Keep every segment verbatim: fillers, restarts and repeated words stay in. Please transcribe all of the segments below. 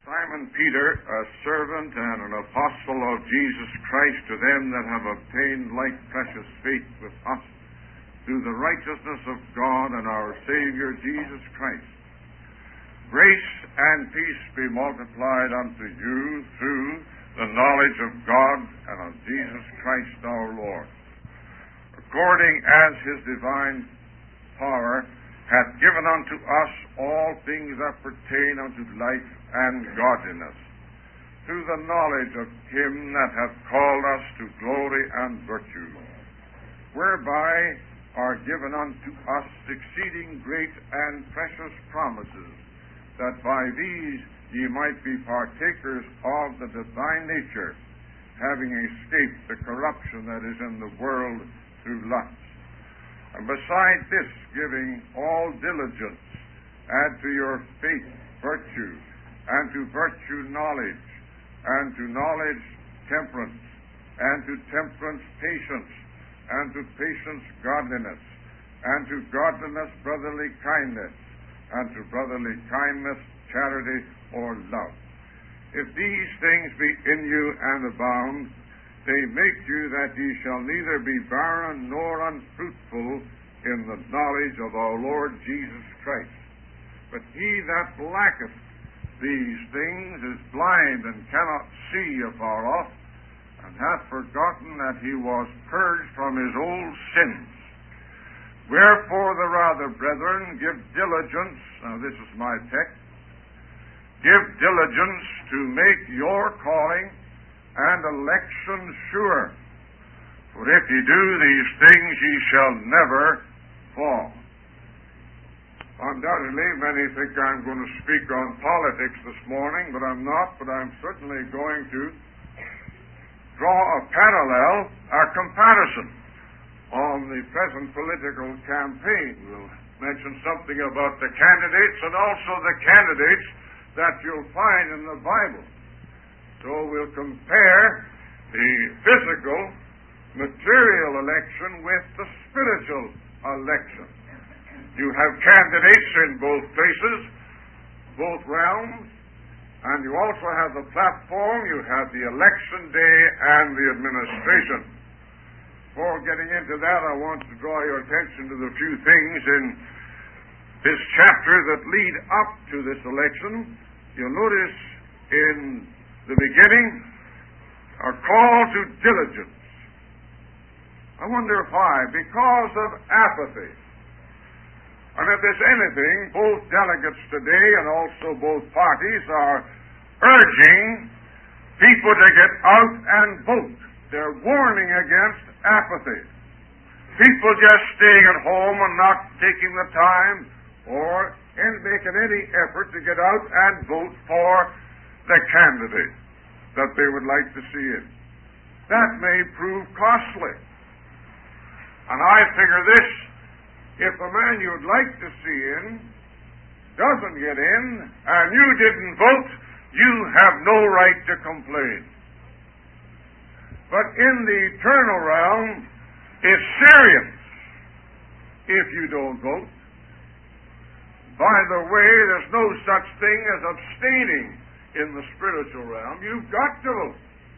Simon Peter, a servant and an apostle of Jesus Christ, to them that have obtained like precious faith with us through the righteousness of God and our Savior Jesus Christ. Grace and peace be multiplied unto you through the knowledge of God and of Jesus Christ our Lord, according as his divine power hath given unto us all things that pertain unto life and godliness, through the knowledge of him that hath called us to glory and virtue, whereby are given unto us exceeding great and precious promises, that by these ye might be partakers of the divine nature, having escaped the corruption that is in the world through lust. And beside this, giving all diligence, add to your faith virtue, and to virtue knowledge, and to knowledge temperance, and to temperance patience, and to patience godliness, and to godliness brotherly kindness, and to brotherly kindness charity or love. If these things be in you and abound, they make you that ye shall neither be barren nor unfruitful in the knowledge of our Lord Jesus Christ. But he that lacketh these things is blind and cannot see afar off, and hath forgotten that he was purged from his old sins. Wherefore the rather, brethren, give diligence, now this is my text, give diligence to make your calling and election sure. For if ye do these things, ye shall never fall. Undoubtedly, many think I'm going to speak on politics this morning, but I'm not, but I'm certainly going to draw a parallel, a comparison on the present political campaign. We'll mention something about the candidates and also the candidates that you'll find in the Bible. So we'll compare the physical, material election with the spiritual election. You have candidates in both places, both realms, and you also have the platform, you have the election day and the administration. Before getting into that, I want to draw your attention to the few things in this chapter that lead up to this election. You'll notice in the beginning a call to diligence. I wonder why. Because of apathy. And if there's anything, both delegates today and also both parties are urging people to get out and vote. They're warning against apathy. People just staying at home and not taking the time or in making any effort to get out and vote for the candidate that they would like to see in. That may prove costly. And I figure this, if a man you'd like to see in doesn't get in and you didn't vote, you have no right to complain. But in the eternal realm, it's serious if you don't vote. By the way, there's no such thing as abstaining in the spiritual realm. You've got to vote.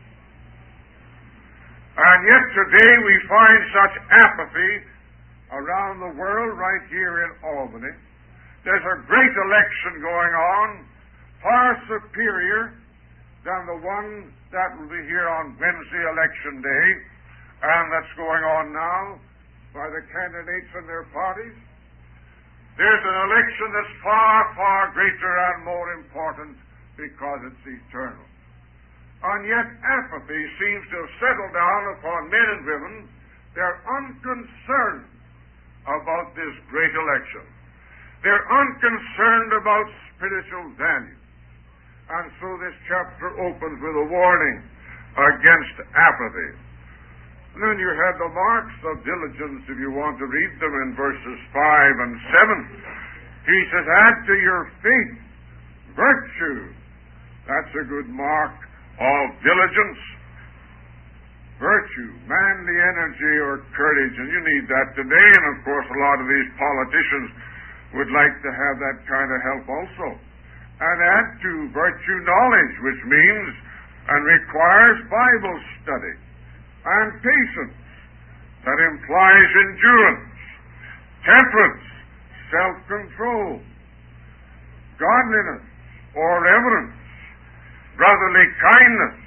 And yet today we find such apathy around the world, right here in Albany. There's a great election going on, far superior than the one that will be here on Wednesday, election day, and that's going on now by the candidates and their parties. There's an election that's far, far greater and more important because it's eternal. And yet apathy seems to have settled down upon men and women. They're unconcerned about this great election. They're unconcerned about spiritual values. And so this chapter opens with a warning against apathy. And then you have the marks of diligence, if you want to read them, in verses five and seven. He says, add to your faith virtue. That's a good mark of diligence. Virtue, manly energy or courage, and you need that today, and of course a lot of these politicians would like to have that kind of help also. And add to virtue knowledge, which means and requires Bible study. And patience, that implies endurance. Temperance, self-control. Godliness, or reverence. Brotherly kindness.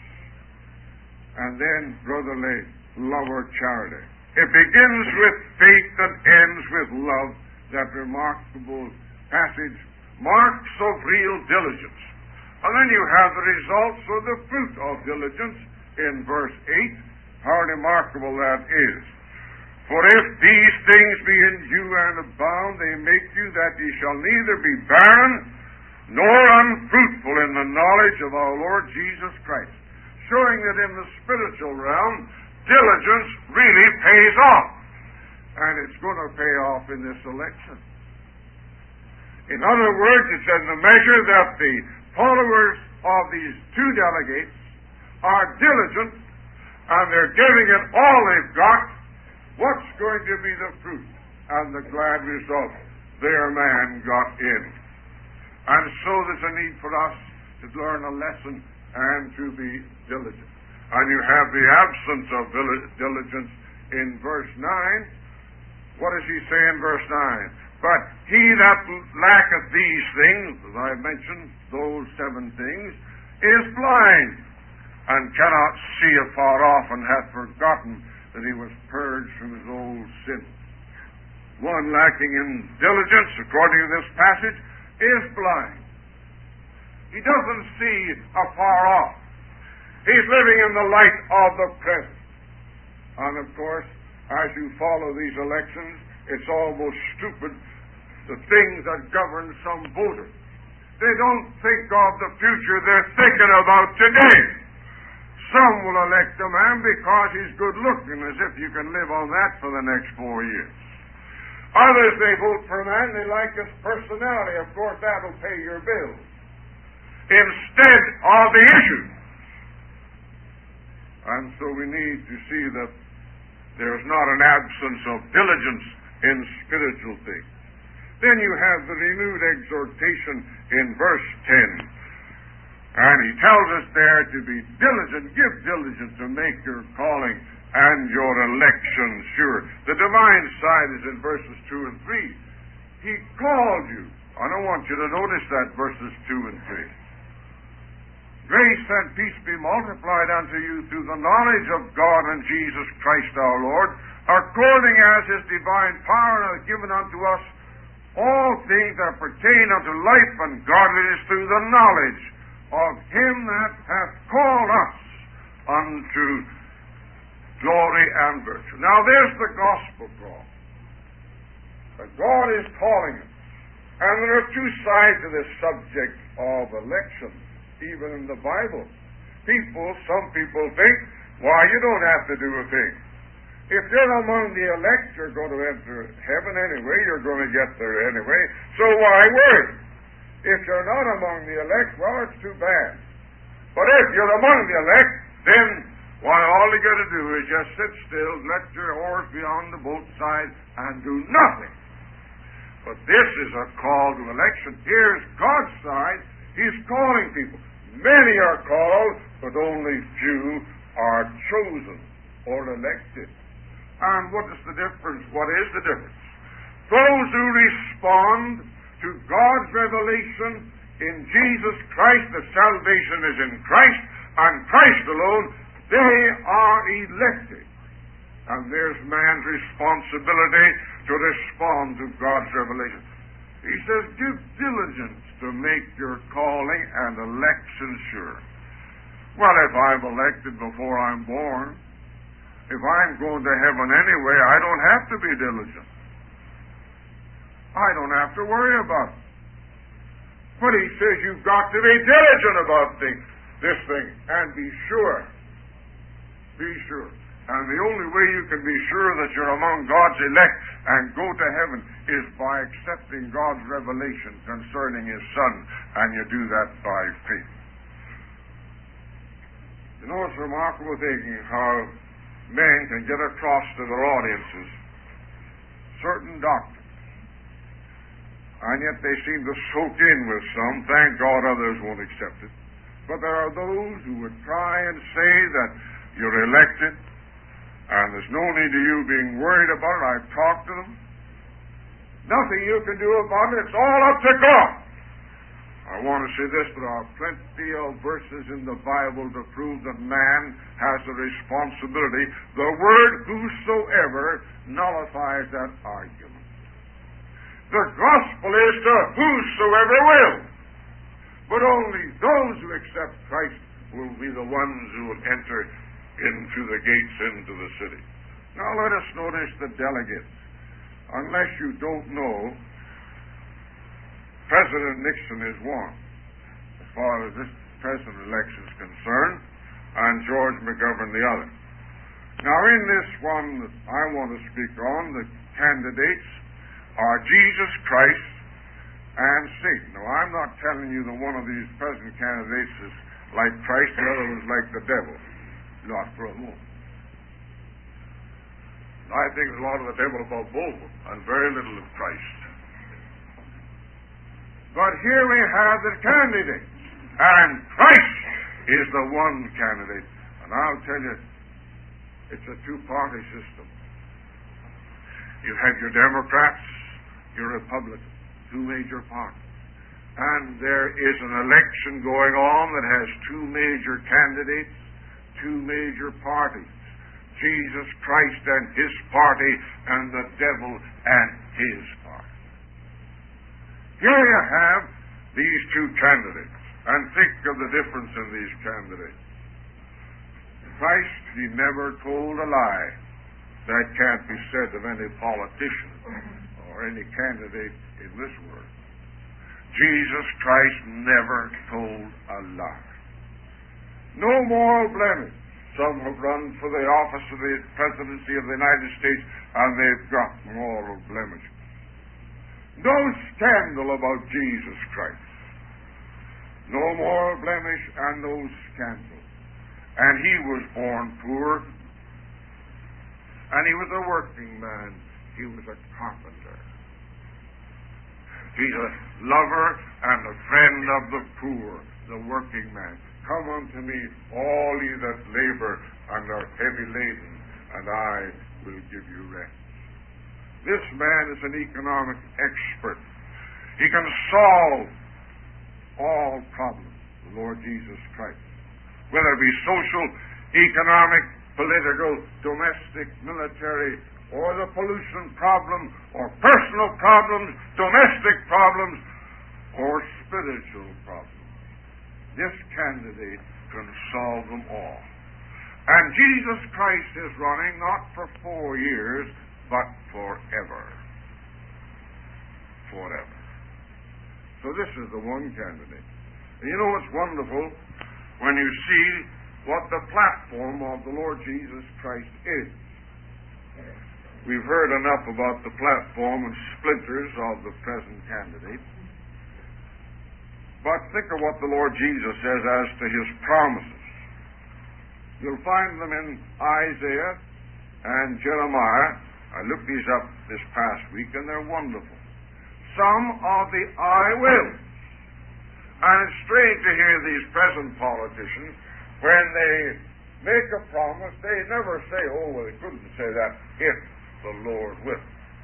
And then brotherly love or charity. It begins with faith and ends with love. That remarkable passage, marks of real diligence. And then you have the results of the fruit of diligence in verse eight. How remarkable that is. For if these things be in you and abound, they make you that ye shall neither be barren nor unfruitful in the knowledge of our Lord Jesus Christ. Showing that in the spiritual realm, diligence really pays off. And it's going to pay off in this election. In other words, it's in the measure that the followers of these two delegates are diligent and they're giving it all they've got, what's going to be the fruit and the glad result? Their man got in. And so there's a need for us to learn a lesson and to be diligent. And you have the absence of diligence in verse nine. What does he say in verse nine? But he that lacketh these things, as I mentioned, those seven things, is blind, and cannot see afar off, and hath forgotten that he was purged from his old sin. One lacking in diligence, according to this passage, is blind. He doesn't see afar off. He's living in the light of the present. And of course, as you follow these elections, it's almost stupid, the things that govern some voters. They don't think of the future, they're thinking about today. Some will elect a man because he's good looking, as if you can live on that for the next four years. Others, they vote for a man, they like his personality. Of course, that'll pay your bills. Instead of the issue. And so we need to see that there's not an absence of diligence in spiritual things. Then you have the renewed exhortation in verse ten. And he tells us there to be diligent, give diligence to make your calling and your election sure. The divine side is in verses two and three. He called you. I don't want you to notice that, verses two and three. Grace and peace be multiplied unto you through the knowledge of God and Jesus Christ our Lord, according as his divine power hath given unto us all things that pertain unto life and godliness through the knowledge of him that hath called us unto glory and virtue. Now there's the gospel call. That God is calling us. And there are two sides to this subject of election, even in the Bible. People, some people think, why, you don't have to do a thing. If you're among the elect, you're going to enter heaven anyway. You're going to get there anyway. So why worry? If you're not among the elect, well, it's too bad. But if you're among the elect, then, why, all you got to do is just sit still, let your oars be on the boat side, and do nothing. But this is a call to election. Here's God's side. He's calling people. Many are called, but only few are chosen or elected. And what is the difference? What is the difference? Those who respond to God's revelation in Jesus Christ, that salvation is in Christ, and Christ alone, they are elected. And there's man's responsibility to respond to God's revelation. He says, give diligence to make your calling and election sure. Well, if I'm elected before I'm born, if I'm going to heaven anyway, I don't have to be diligent. I don't have to worry about it. But he says you've got to be diligent about things, this thing, and be sure. Be sure. And the only way you can be sure that you're among God's elect and go to heaven is by accepting God's revelation concerning his Son, and you do that by faith. You know, it's a remarkable thing how men can get across to their audiences certain doctrines. and yet they seem to soak in with some. Thank God others won't accept it. But there are those who would try and say that you're elected, and there's no need of you being worried about it. I've talked to them. Nothing you can do about it. It's all up to God. I want to say this, there are plenty of verses in the Bible to prove that man has a responsibility. The word whosoever nullifies that argument. The gospel is to whosoever will. But only those who accept Christ will be the ones who will enter into the gates into the city. Now let us notice the delegates. Unless you don't know, President Nixon is one, as far as this present election is concerned, and George McGovern the other. Now in this one that I want to speak on, the candidates are Jesus Christ and Satan. Now I'm not telling you that one of these present candidates is like Christ, the other is like the devil. Not for a moment. I think there's a lot of the devil about both of them, and very little of Christ. But here we have the candidates, and Christ is the one candidate. And I'll tell you, it's a two-party system. You have your Democrats, your Republicans, two major parties. And there is an election going on that has two major candidates, two major parties. Jesus Christ and his party, and the devil and his party. Here you have these two candidates, and think of the difference in these candidates. Christ, he never told a lie. That can't be said of any politician or any candidate in this world. Jesus Christ never told a lie. No moral blemish. Some have run for the office of the presidency of the United States, and they've got moral blemishes. No scandal about Jesus Christ. No moral blemish and no scandal. And he was born poor, and he was a working man. He was a carpenter. He's a lover and a friend of the poor, the working man. Come unto me, all ye that labor and are heavy laden, and I will give you rest. This man is an economic expert. He can solve all problems, the Lord Jesus Christ. Whether it be social, economic, political, domestic, military, or the pollution problem, or personal problems, domestic problems, or spiritual problems. This candidate can solve them all. And Jesus Christ is running not for four years, but forever. Forever. So this is the one candidate. And you know what's wonderful? When you see what the platform of the Lord Jesus Christ is. We've heard enough about the platform and splinters of the present candidate. But think of what the Lord Jesus says as to his promises. You'll find them in Isaiah and Jeremiah. I looked these up this past week, and they're wonderful. Some of the I will. And it's strange to hear these present politicians, when they make a promise, they never say, oh, well, they couldn't say that if the Lord will.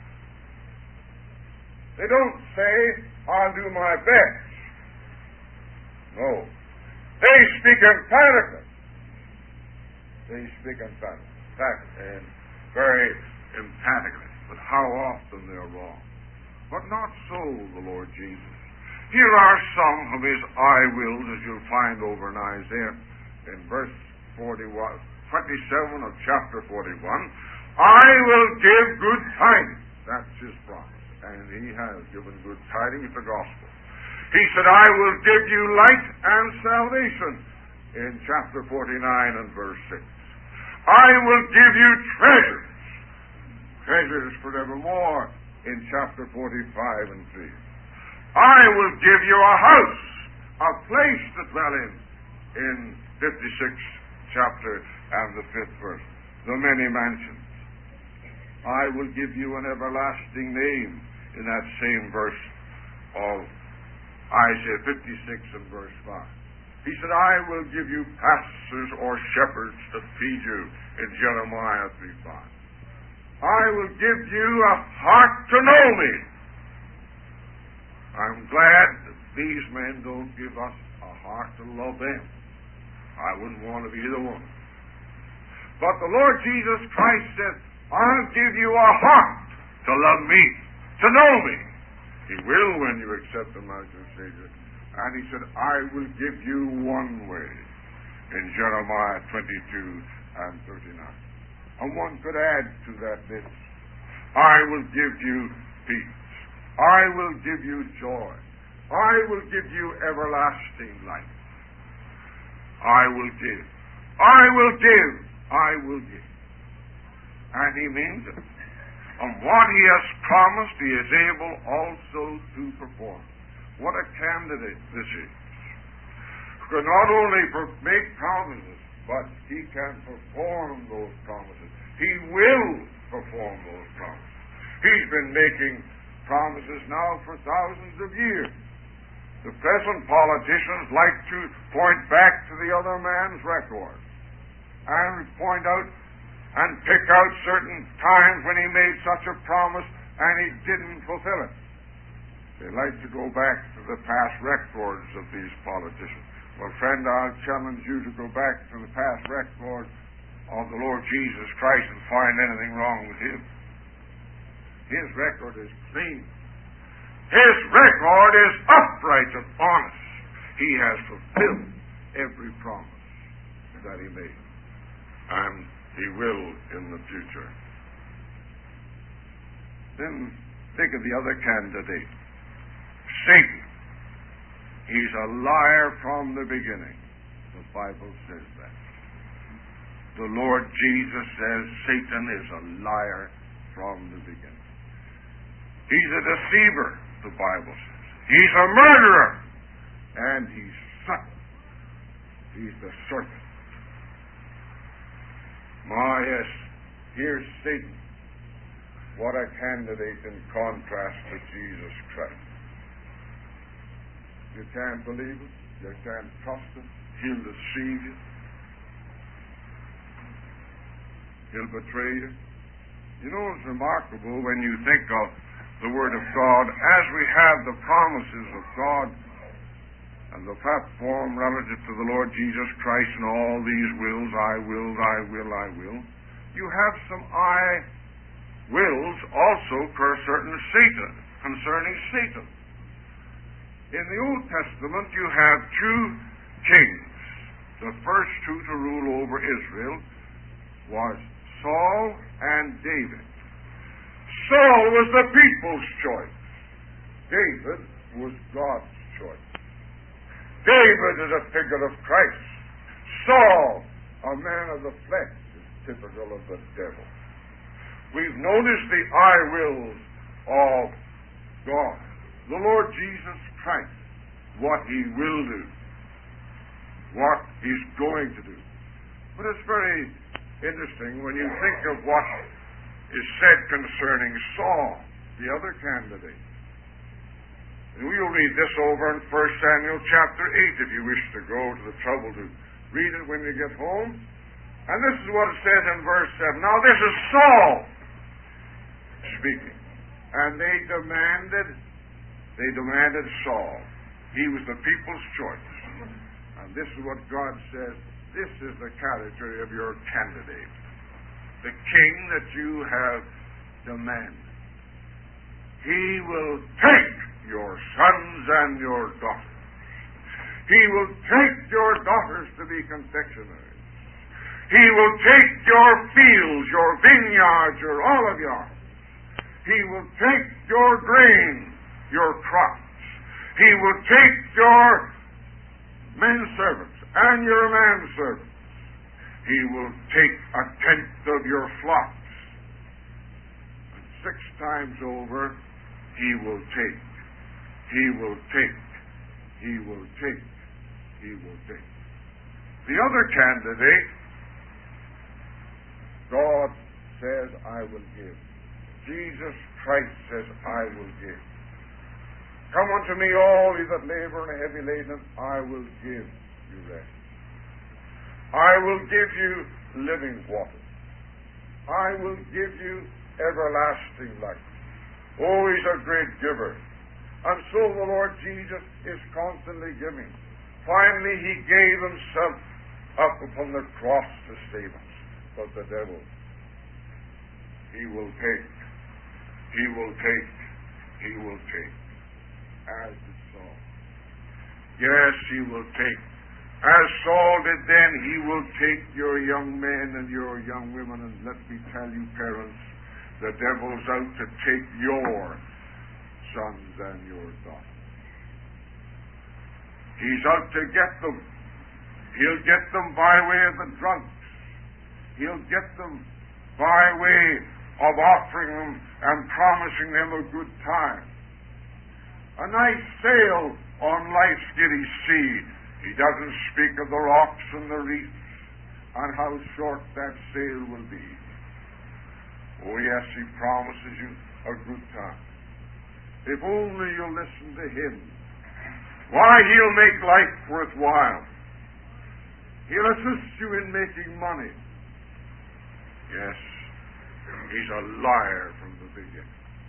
They don't say, I'll do my best. No. They speak emphatically. They speak emphatically. In fact, and very emphatically. But how often they're wrong. But not so, the Lord Jesus. Here are some of his I wills, as you'll find over in Isaiah, in verse forty-one, twenty-seven of chapter forty-one. I will give good tidings. That's his promise. And he has given good tidings, the gospel. He said, I will give you light and salvation, in chapter forty-nine and verse six. I will give you treasures, treasures forevermore, in chapter forty-five and three. I will give you a house, a place to dwell in, in fifty-sixth chapter and the fifth verse. The many mansions. I will give you an everlasting name, in that same verse of Isaiah fifty-six and verse five. He said, I will give you pastors or shepherds to feed you in Jeremiah three five. I will give you a heart to know me. I'm glad that these men don't give us a heart to love them. I wouldn't want to be the one. But the Lord Jesus Christ said, I'll give you a heart to love me, to know me. He will when you accept Him as your Savior. And He said, I will give you one way in Jeremiah twenty-two and thirty-nine. And one could add to that this, I will give you peace. I will give you joy. I will give you everlasting life. I will give. I will give. I will give. And He means it. And what He has promised, He is able also to perform. What a candidate this is. Who can not only make promises, but He can perform those promises. He will perform those promises. He's been making promises now for thousands of years. The present politicians like to point back to the other man's record and point out and pick out certain times when he made such a promise and he didn't fulfill it. They like to go back to the past records of these politicians. Well, friend, I'll challenge you to go back to the past record of the Lord Jesus Christ and find anything wrong with Him. His record is clean. His record is upright and honest. He has fulfilled every promise that He made. And He will in the future. Then think of the other candidate. Satan. He's a liar from the beginning. The Bible says that. The Lord Jesus says Satan is a liar from the beginning. He's a deceiver, the Bible says. He's a murderer. And he's subtle. He's the serpent. My, yes, here's Satan. What a candidate in contrast to Jesus Christ. You can't believe it. You can't trust Him. He'll deceive you. He'll betray you. You know, it's remarkable when you think of the Word of God, as we have the promises of God and the platform relative to the Lord Jesus Christ and all these wills, I will, I will, I will, you have some I wills also concerning Satan, concerning Satan. In the Old Testament, you have two kings. The first two to rule over Israel was Saul and David. Saul was the people's choice. David was God's choice. David is a figure of Christ. Saul, a man of the flesh, is typical of the devil. We've noticed the I wills of God. The Lord Jesus Christ, what He will do, what He's going to do. But it's very interesting when you think of what is said concerning Saul, the other candidate. And we'll read this over in First Samuel chapter eight if you wish to go to the trouble to read it when you get home. And this is what it says in verse seven. Now this is Saul speaking. And they demanded, they demanded Saul. He was the people's choice. And this is what God says, this is the category of your candidate. The king that you have demanded. He will take your sons and your daughters. He will take your daughters to be confectionaries. He will take your fields, your vineyards, your olive yards. He will take your grain, your crops. He will take your men servants and your manservants. He will take a tenth of your flocks. And six times over, He will take. He will take. He will take. He will take. The other candidate, God says, I will give. Jesus Christ says, I will give. Come unto me, all ye that labor and are heavy laden, I will give you rest. I will give you living water. I will give you everlasting life. Oh, he's a great giver. And so the Lord Jesus is constantly giving. Finally, he gave himself up upon the cross to save us. But the devil, he will take, he will take, he will take. As did Saul. Yes, he will take. As Saul did then, he will take your young men and your young women. And let me tell you, parents, the devil's out to take your sons and your daughters. He's out to get them. He'll get them by way of the drunks. He'll get them by way of offering them and promising them a good time. A nice sail on life's giddy sea. He doesn't speak of the rocks and the reefs and how short that sail will be. Oh yes, he promises you a good time. If only you'll listen to him. Why, he'll make life worthwhile. He'll assist you in making money. Yes, he's a liar from the beginning.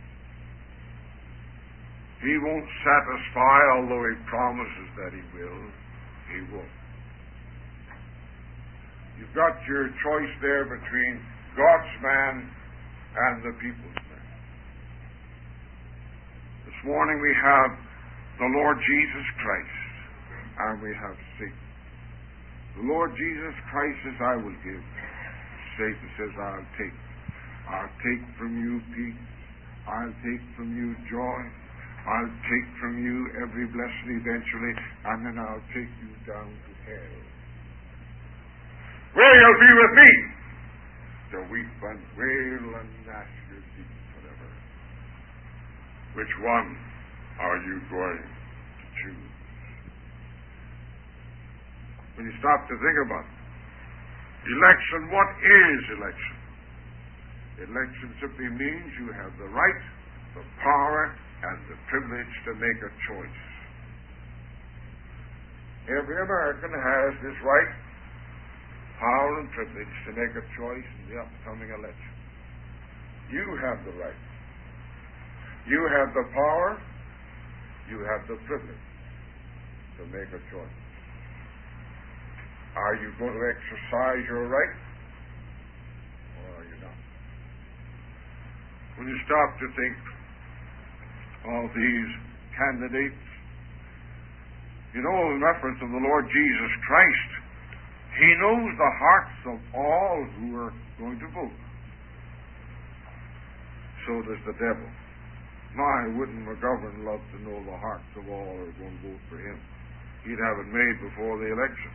He won't satisfy, although he promises that he will. He won't. You've got your choice there between God's man and the people's man. This morning we have the Lord Jesus Christ, and we have Satan. The Lord Jesus Christ says, I will give. Satan says, I'll take. I'll take from you peace. I'll take from you joy. I'll take from you every blessing eventually, and then I'll take you down to hell, where you'll be with me to weep and wail and gnash your teeth forever. Which one are you going to choose? When you stop to think about it, election, what is election? Election simply means you have the right, the power, and the privilege to make a choice. Every American has this right, power, and privilege to make a choice in the upcoming election. You have the right. You have the power. You have the privilege to make a choice. Are you going to exercise your right, or are you not? When you stop to think of these candidates, you know, in reference to the Lord Jesus Christ, he knows the hearts of all who are going to vote. So does the devil. My, wouldn't McGovern love to know the hearts of all who are going to vote for him? He'd have it made before the election.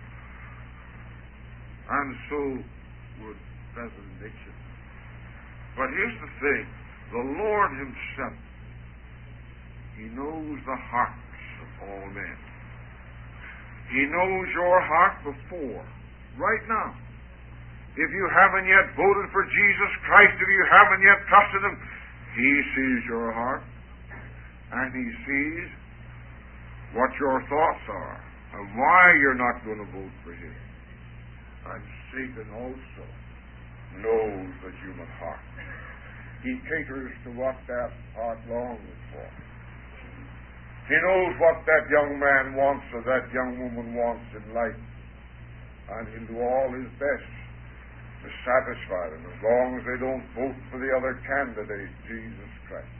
And so would President Nixon. But here's the thing. The Lord himself, he knows the hearts of all men. He knows your heart before, right now. If you haven't yet voted for Jesus Christ, if you haven't yet trusted him, he sees your heart, and he sees what your thoughts are, and why you're not going to vote for him. And Satan also knows the human heart. He caters to what that heart longs for. He knows what that young man wants or that young woman wants in life. And he'll do all his best to satisfy them, as long as they don't vote for the other candidate, Jesus Christ.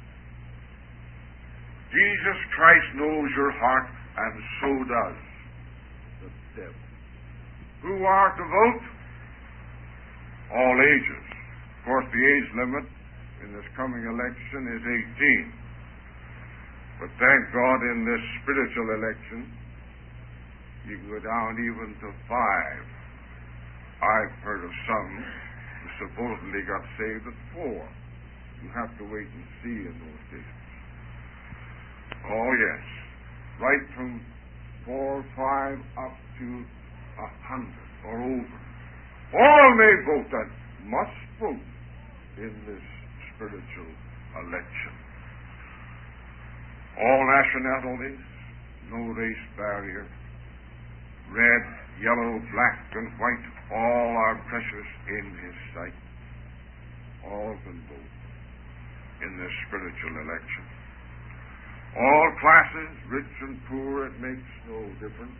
Jesus Christ knows your heart, and so does the devil. Who are to vote? All ages. Of course, the age limit in this coming election is eighteen. But thank God, in this spiritual election, you can go down even to five. I've heard of some who supposedly got saved at four. You have to wait and see in those days. Oh, yes. Right from four or five up to a hundred or over. All may vote and must vote in this spiritual election. all nationalities, no race barrier, red, yellow, black, and white, all are precious in His sight. All can vote in this spiritual election. All classes, rich and poor, it makes no difference.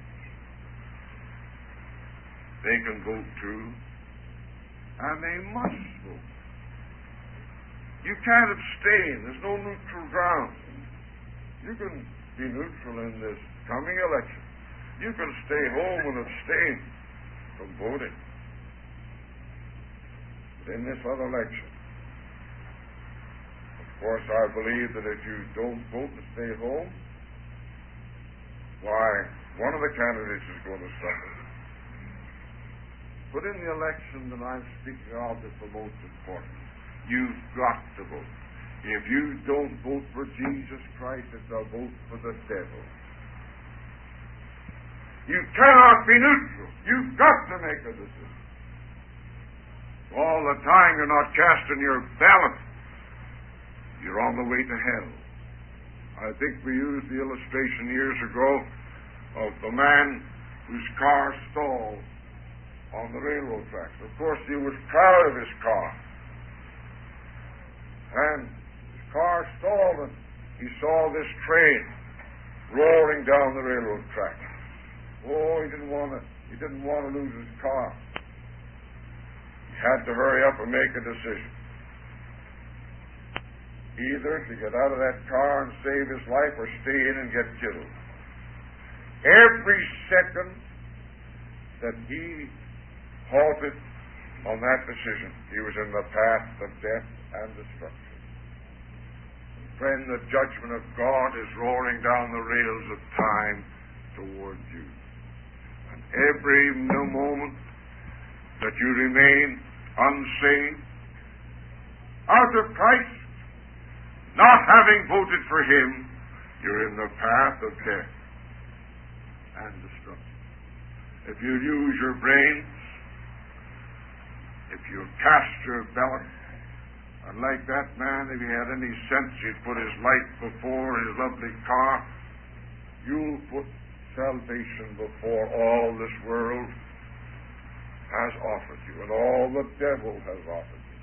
They can vote too, and they must vote. You can't abstain. There's no neutral ground. You can be neutral in this coming election. You can stay home and abstain from voting. But in this other election, of course, I believe that if you don't vote and stay home, why, one of the candidates is going to suffer. But in the election that I'm speaking of is the most important. You've got to vote. If you don't vote for Jesus Christ, it's a vote for the devil. You cannot be neutral. You've got to make a decision. All the time you're not casting your ballot, you're on the way to hell. I think we used the illustration years ago of the man whose car stalled on the railroad tracks. Of course, he was proud of his car. And his car stalled, and he saw this train roaring down the railroad track. Oh, he didn't want to. He didn't want to lose his car. He had to hurry up and make a decision. Either to get out of that car and save his life, or stay in and get killed. Every second that he halted on that decision, he was in the path of death and destruction. Friend, the judgment of God is roaring down the rails of time towards you. And every moment that you remain unsaved, out of Christ, not having voted for Him, you're in the path of death and destruction. If you use your brains, if you cast your ballot, and like that man, if he had any sense, he'd put his light before his lovely car. You'll put salvation before all this world has offered you, and all the devil has offered you.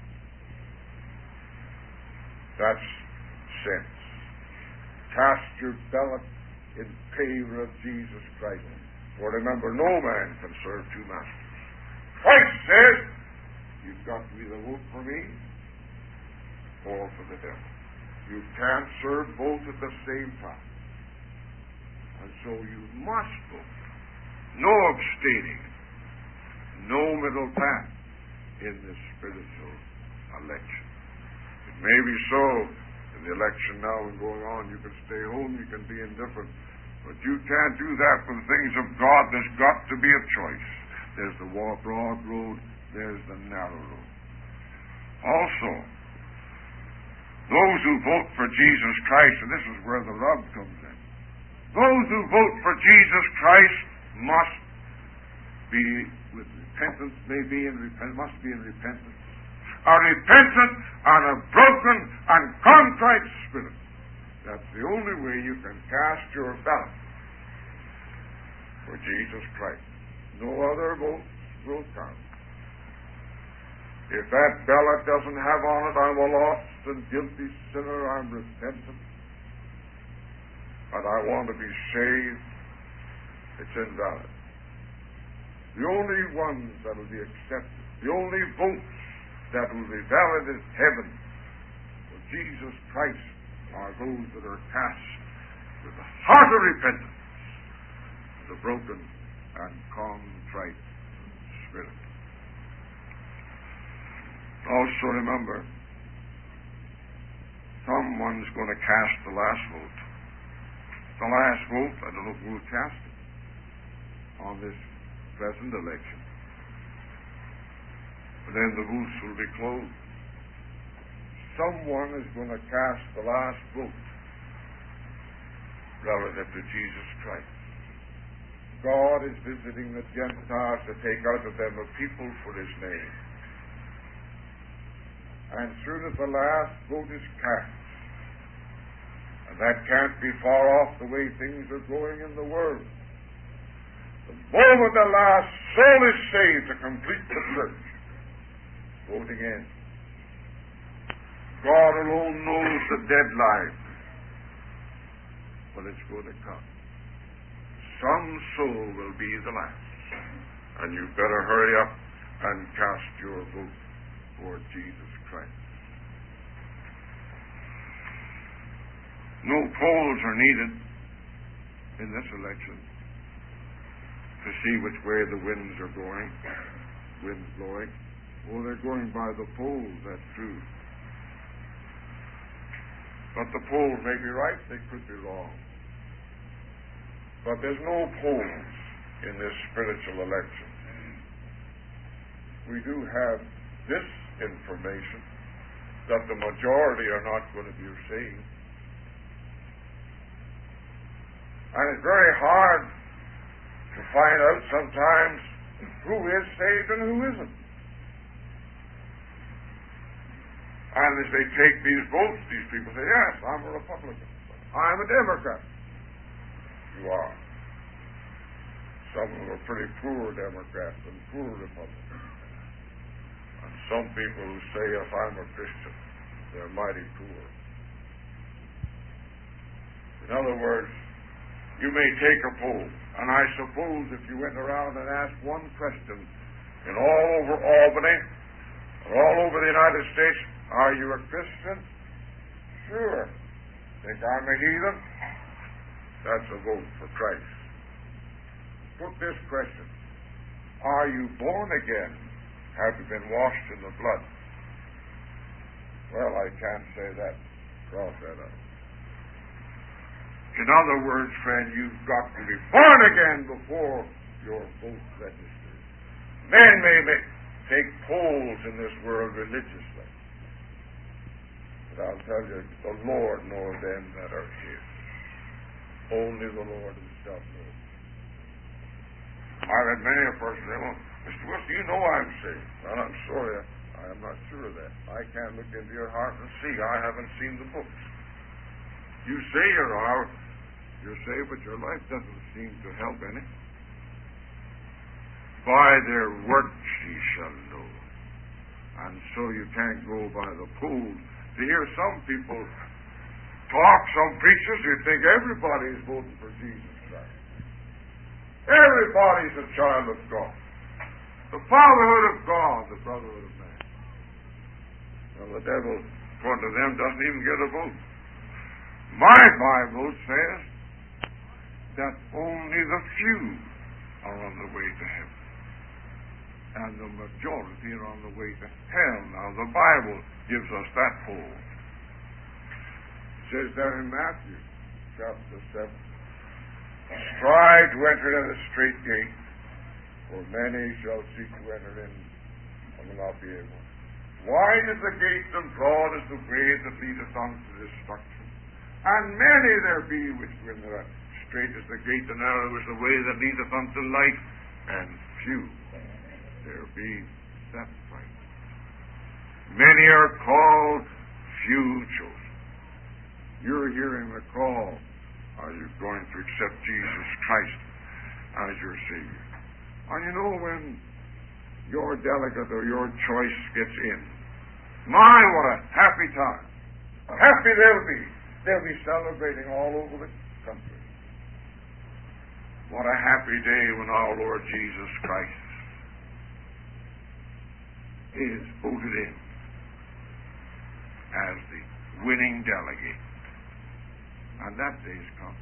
That's sense. Cast your ballot in favor of Jesus Christ. For remember, no man can serve two masters. Christ says, you've got to either vote for me or for the devil. You can't serve both at the same time. And so you must vote. No abstaining. No middle path in this spiritual election. It may be so in the election now and going on. You can stay home, you can be indifferent. But you can't do that for the things of God. There's got to be a choice. There's the broad road, there's the narrow road. Also, those who vote for Jesus Christ, and this is where the rub comes in, those who vote for Jesus Christ must be with repentance, may be in repentance, must be in repentance. A repentant and a broken and contrite spirit. That's the only way you can cast your ballot for Jesus Christ. No other vote will count. If that ballot doesn't have on it, I'm a lost and guilty sinner, I'm repentant, and I want to be saved, it's invalid. The only ones that will be accepted, the only votes that will be valid in heaven for Jesus Christ are those that are cast with the heart of repentance, the broken and contrite spirit. Also remember, someone's going to cast the last vote. The last vote, I don't know who will cast it on this present election. But then the votes will be closed. Someone is going to cast the last vote relative to Jesus Christ. God is visiting the Gentiles to take out of them a people for His name. And soon as the last vote is cast, and And that can't be far off the way things are going in the world. The moment the last soul is saved to complete the church, voting in. God alone knows the deadline, but it's going to come. Some soul will be the last, and you better hurry up and cast your vote for Jesus Christ. No polls are needed in this election to see which way the winds are going, winds blowing. Oh, they're going by the polls, that's true. But the polls may be right, they could be wrong. But there's no polls in this spiritual election. We do have this information, that the majority are not going to be saved. And it's very hard to find out sometimes who is saved and who isn't. And as they take these votes, these people say, yes, I'm a Republican. I'm a Democrat. You are. Some of them are pretty poor Democrats and poor Republicans. And some people who say, if I'm a Christian, they're mighty poor. In other words, you may take a poll, and I suppose if you went around and asked one question in all over Albany, or all over the United States, are you a Christian? Sure. Think I'm a heathen? That's a vote for Christ. Put this question. Are you born again? Have you been washed in the blood? Well, I can't say that. Cross that out. In other words, friend, you've got to be born again before your vote registered. Men may make, take polls in this world religiously. But I'll tell you, the Lord knows them that are His. Only the Lord Himself knows. I've had many a person say, well, Mister Wilson, you know I'm saved. Well, I'm sorry, I am not sure of that. I can't look into your heart and see. I haven't seen the books. You say you are, you're saved, but your life doesn't seem to help any. By their works ye shall know. And so you can't go by the polls. To hear some people talk, some preachers, you think everybody is voting for Jesus Christ. Everybody's a child of God. The fatherhood of God, the brotherhood of man. Well, the devil, according to them, doesn't even get a vote. My Bible says that only the few are on the way to heaven, and the majority are on the way to hell. Now, the Bible gives us that poll. It says there in Matthew chapter seven, strive to enter in the straight gate, for many shall seek to enter in and will not be able. Wide is the gate and broad is the way that leadeth unto destruction, and many there be which will enter. Straight is the gate and narrow is the way that leadeth unto life, and few there be that find. Many are called, few chosen. You're hearing the call. Are you going to accept Jesus Christ as your Savior? And you know, when your delegate or your choice gets in, my, what a happy time. Happy they'll be. They'll be celebrating all over the country. What a happy day when our Lord Jesus Christ is voted in as the winning delegate. And that day's come.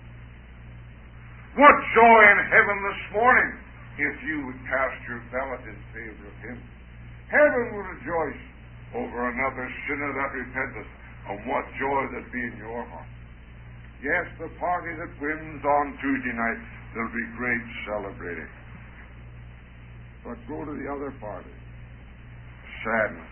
What joy in heaven this morning if you would cast your ballot in favor of Him. Heaven will rejoice over another sinner that repenteth. And what joy that be in your heart. Yes, the party that wins on Tuesday night, there'll be great celebrating. But go to the other party. Sadness.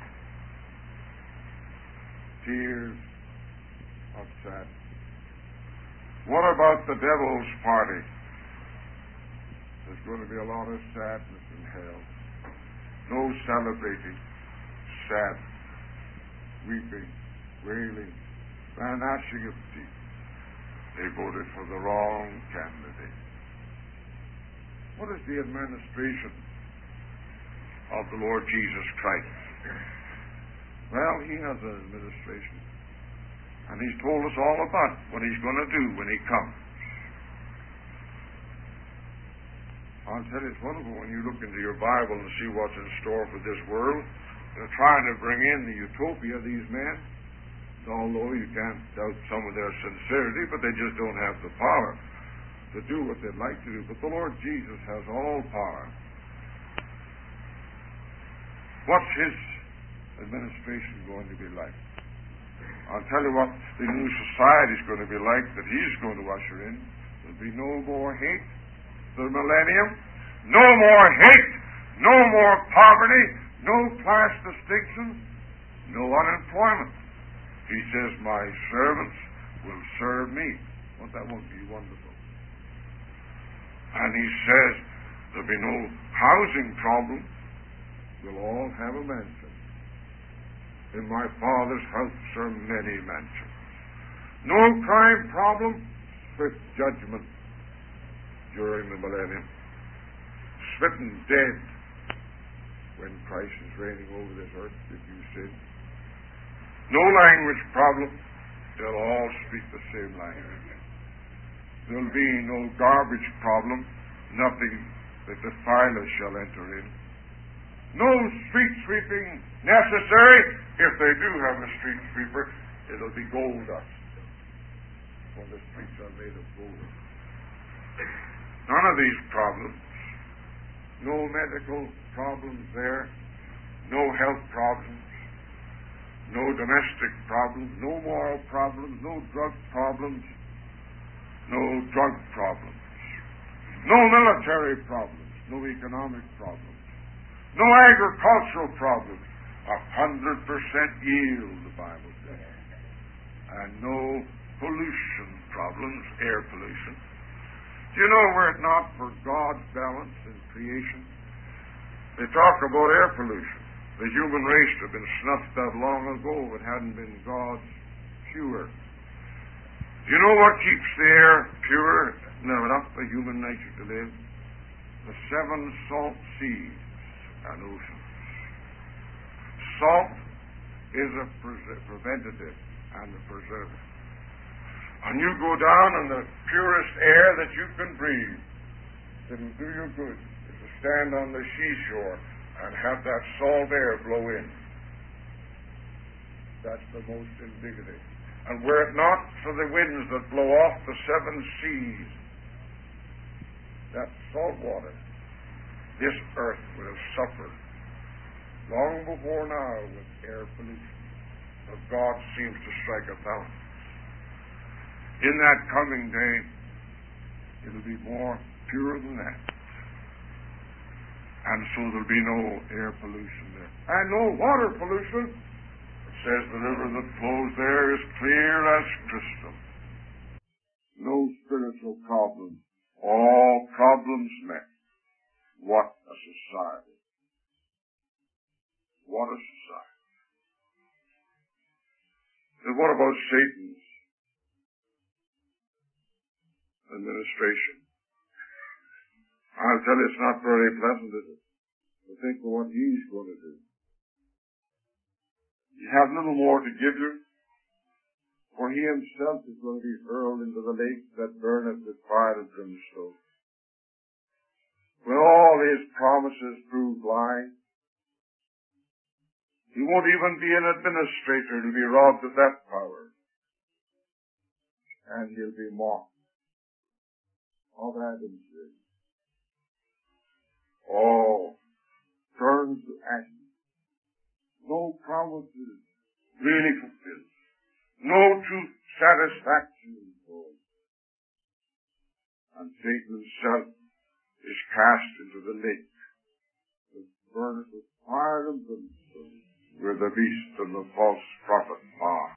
Tears of sadness. What about the devil's party? There's going to be a lot of sadness in hell. No celebrating. Sad. Weeping. Wailing. and gnashing of teeth. They voted for the wrong candidate. What is the administration of the Lord Jesus Christ? Well, he has an administration. And he's told us all about what he's going to do when he comes. I'll tell you, it's wonderful when you look into your Bible and see what's in store for this world. They're trying to bring in the utopia, these men. Although you can't doubt some of their sincerity, but they just don't have the power to do what they'd like to do. But the Lord Jesus has all power. What's his administration going to be like? I'll tell you what the new society is going to be like that he's going to usher in. There'll be no more hate. The millennium. No more hate. No more poverty. No class distinctions. No unemployment. He says, my servants will serve me. Well, that won't be wonderful. And he says, there'll be no housing problem. We'll all have a mansion. In my Father's house are many mansions. No crime problem, swift judgment during the millennium. Smitten dead when Christ is reigning over this earth if you sin. No language problem. They'll all speak the same language. There'll be no garbage problem. Nothing that defilers shall enter in. No street sweeping necessary. If they do have a street sweeper, it'll be gold dust. When the streets are made of gold. None of these problems. No medical problems there. No health problems. No domestic problems. No moral problems. No drug problems. No drug problems. No military problems. No economic problems. No agricultural problems. A hundred percent yield, the Bible says. And no pollution problems, air pollution. Do you know, were it not for God's balance in creation? They talk about air pollution. The human race would have been snuffed out long ago if it hadn't been God's pure. Do you know what keeps the air pure and enough for human nature to live? The seven salt seas and oceans. Salt is a pres- preventative and a preservative. And you go down in the purest air that you can breathe. It'll do you good is to stand on the seashore and have that salt air blow in. That's the most indicative. And were it not for the winds that blow off the seven seas, that salt water, this earth would have suffered long before now with air pollution. But God seems to strike a balance. In that coming day, it'll be more pure than that. And so there'll be no air pollution there. And no water pollution. It says the river that flows there is clear as crystal. No spiritual problems. All problems met. What a society. What a society. And what about Satan's administration? I'll tell you, it's not very pleasant, is it? To think of what he's going to do. You have little more to give you, for he himself is going to be hurled into the lake that burneth with fire and brimstone. When all his promises prove lying, he won't even be an administrator. He'll be robbed of that power. And he'll be mocked of Adam's sin. All turns to ashes. No promises really fulfilled. No true satisfaction in soul. And Satan himself is cast into the lake that burneth with fire and brimstone, where the beast and the false prophet are.